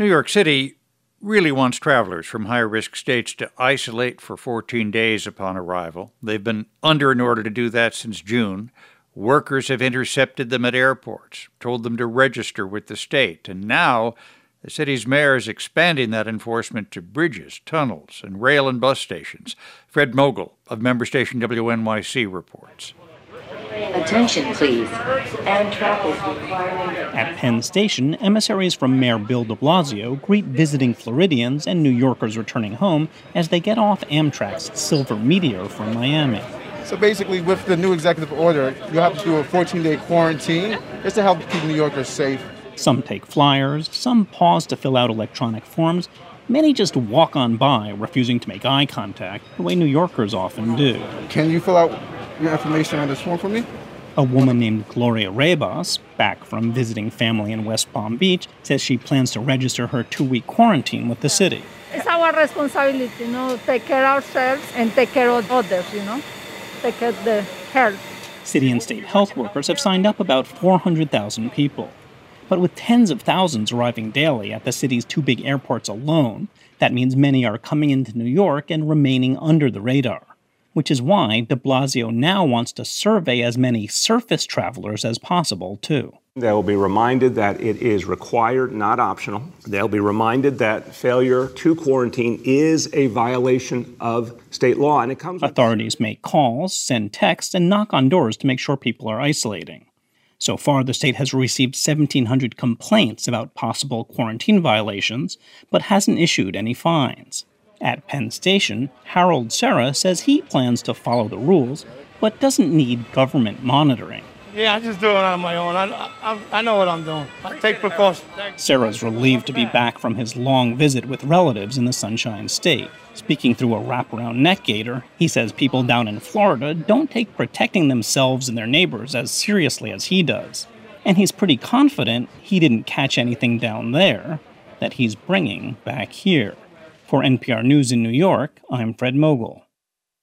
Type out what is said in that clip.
New York City really wants travelers from high-risk states to isolate for 14 days upon arrival. They've been under an order to do that since June. Workers have intercepted them at airports, told them to register with the state, and now the city's mayor is expanding that enforcement to bridges, tunnels, and rail and bus stations. Fred Mogul of member station WNYC reports. Attention, please. Amtrak is requiring... At Penn Station, emissaries from Mayor Bill de Blasio greet visiting Floridians and New Yorkers returning home as they get off Amtrak's Silver Meteor from Miami. So basically, with the new executive order, you have to do a 14-day quarantine just to help keep New Yorkers safe. Some take flyers, some pause to fill out electronic forms. Many just walk on by, refusing to make eye contact, the way New Yorkers often do. Can you fill out your information on this form for me? A woman named Gloria Rebas, back from visiting family in West Palm Beach, says she plans to register her 2-week quarantine with the city. It's our responsibility, take care of ourselves and take care of others, take care of the health. City and state health workers have signed up about 400,000 people. But with tens of thousands arriving daily at the city's 2 big airports alone, that means many are coming into New York and remaining under the radar. Which is why de Blasio now wants to survey as many surface travelers as possible, too. They'll be reminded that it is required, not optional. They'll be reminded that failure to quarantine is a violation of state law, and it comes... Authorities make calls, send texts, and knock on doors to make sure people are isolating. So far, the state has received 1,700 complaints about possible quarantine violations, but hasn't issued any fines. At Penn Station, Harold Serra says he plans to follow the rules, but doesn't need government monitoring. Yeah, I just do it on my own. I know what I'm doing. I take precautions. Serra's relieved to be back from his long visit with relatives in the Sunshine State. Speaking through a wraparound neck gaiter, he says people down in Florida don't take protecting themselves and their neighbors as seriously as he does. And he's pretty confident he didn't catch anything down there that he's bringing back here. For NPR News in New York, I'm Fred Mogul.